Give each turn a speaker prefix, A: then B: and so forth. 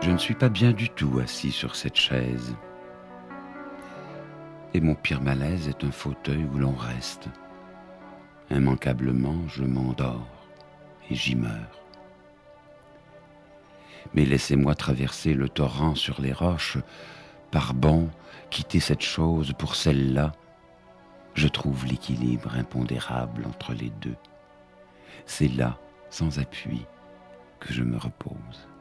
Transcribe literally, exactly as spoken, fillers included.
A: Je ne suis pas bien du tout assis sur cette chaise. Et mon pire malaise est un fauteuil où l'on reste. Immanquablement, je m'endors et j'y meurs. Mais laissez-moi traverser le torrent sur les roches, par bon, quitter cette chose pour celle-là. Je trouve l'équilibre impondérable entre les deux. C'est là, sans appui, que je me repose.